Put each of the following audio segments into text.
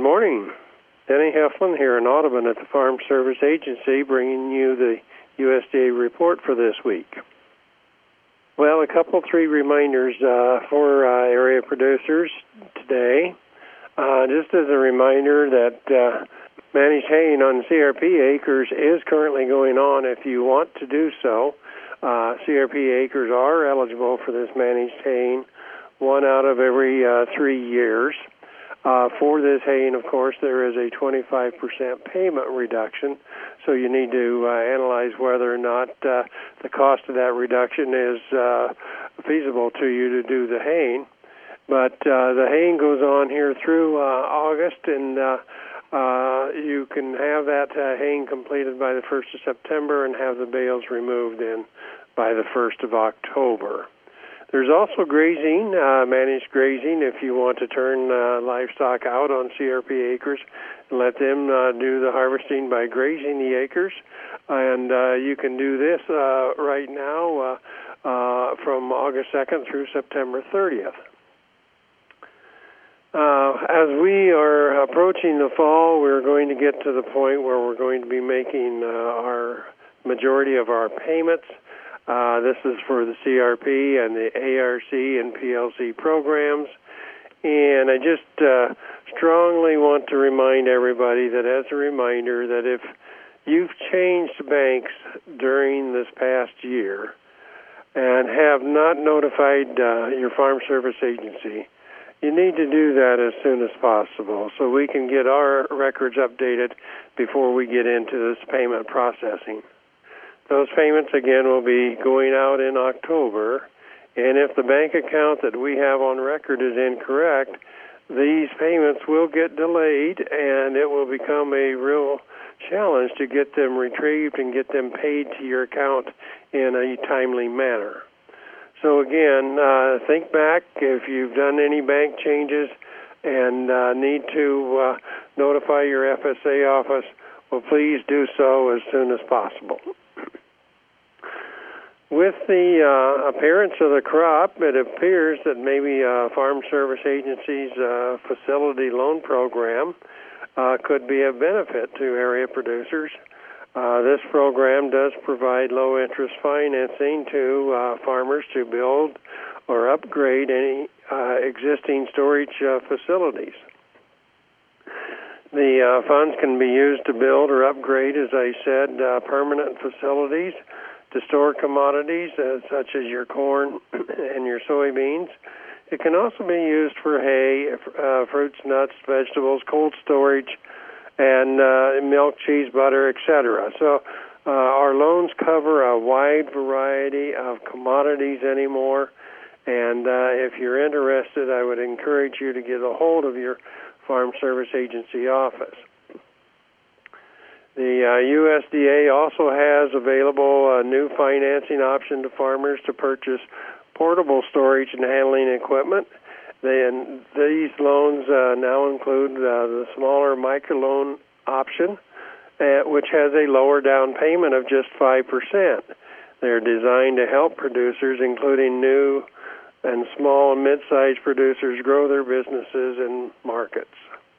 morning. Denny Heflin here in Audubon at the Farm Service Agency, bringing you the USDA report for this week. Well, three reminders for area producers today. Just as a reminder that managed haying on CRP acres is currently going on if you want to do so. CRP acres are eligible for this managed haying 1 out of every 3 years. For this haying, of course, there is a 25% payment reduction, so you need to analyze whether or not the cost of that reduction is feasible to you to do the haying. But the haying goes on here through August, and you can have that haying completed by the 1st of September and have the bales removed by the 1st of October. There's also grazing, managed grazing, if you want to turn livestock out on CRP acres and let them do the harvesting by grazing the acres. And you can do this right now from August 2nd through September 30th. As we are approaching the fall, we're going to get to the point where we're going to be making our majority of our payments. This is for the CRP and the ARC and PLC programs. And I just strongly want to remind everybody that as a reminder that if you've changed banks during this past year and have not notified your Farm Service Agency, you need to do that as soon as possible so we can get our records updated before we get into this payment processing. Those payments, again, will be going out in October, and if the bank account that we have on record is incorrect, these payments will get delayed, and it will become a real challenge to get them retrieved and get them paid to your account in a timely manner. So, again, think back if you've done any bank changes and need to notify your FSA office, well, please do so as soon as possible. With the appearance of the crop, it appears that maybe Farm Service Agency's facility loan program could be of benefit to area producers. This program does provide low-interest financing to farmers to build or upgrade any existing storage facilities. The funds can be used to build or upgrade, as I said, permanent facilities to store commodities such as your corn and your soybeans. It can also be used for hay, fruits, nuts, vegetables, cold storage, and milk, cheese, butter, etc. So our loans cover a wide variety of commodities anymore, and if you're interested, I would encourage you to get a hold of your Farm Service Agency office. The USDA also has available a new financing option to farmers to purchase portable storage and handling equipment. These loans now include the smaller microloan option, which has a lower down payment of just 5%. They're designed to help producers, including new and small and mid-sized producers, grow their businesses and markets.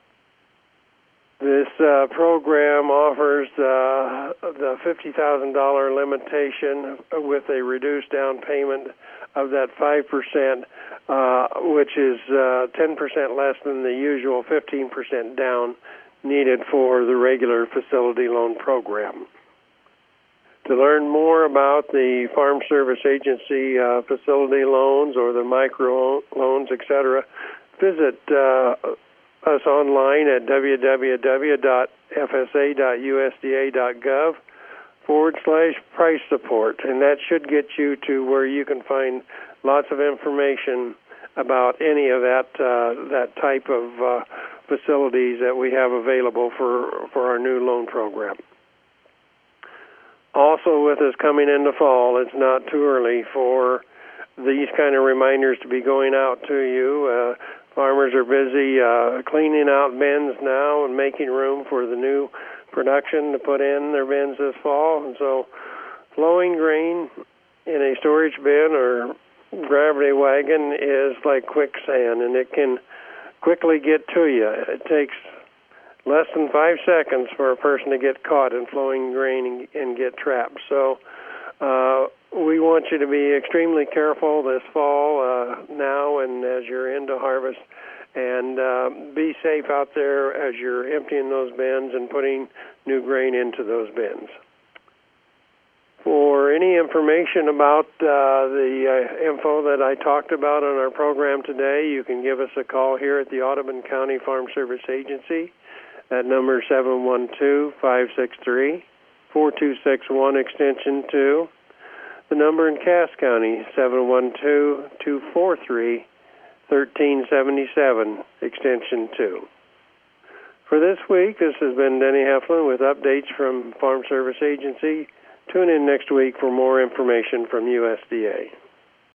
This program offers the $50,000 limitation with a reduced down payment of that 5%, which is 10% less than the usual 15% down needed for the regular facility loan program. To learn more about the Farm Service Agency facility loans or the micro loans, etc., visit us online at www.fsa.usda.gov/price support, and that should get you to where you can find lots of information about any of that type of facilities that we have available for our new loan program. Also, with us coming into fall, it's not too early for these kind of reminders to be going out to you. Farmers are busy cleaning out bins now and making room for the new production to put in their bins this fall. And so flowing grain in a storage bin or gravity wagon is like quicksand, and it can quickly get to you. It takes less than 5 seconds for a person to get caught in flowing grain and get trapped. So we want you to be extremely careful this fall now and as you're into harvest, and be safe out there as you're emptying those bins and putting new grain into those bins. For any information about the info that I talked about on our program today, you can give us a call here at the Audubon County Farm Service Agency at number 712-563-4261, extension 2. The number in Cass County, 712-243-1377, extension 2. For this week, this has been Denny Heflin with updates from Farm Service Agency. Tune in next week for more information from USDA.